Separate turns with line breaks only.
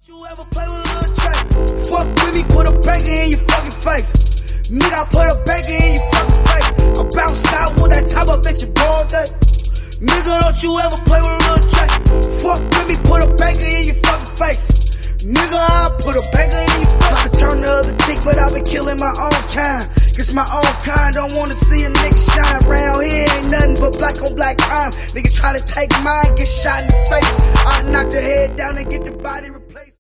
You ever play with Lil J? Fuck with me, put a banger in your fucking face. Nigga, I put a banger in your fucking face. I bounce out with that top of bitch all day. Nigga, don't you ever play with Lil J? Fuck with me, put a banger in your fucking face. Nigga, I put a banger in your fucking face. Turn the other cheek, but I been killing my own kind. Cause my own kind don't wanna see a nigga shine. Round here ain't nothing but black on black crime. Nigga try to take mine, get shot in the face. I knock the head down and get the body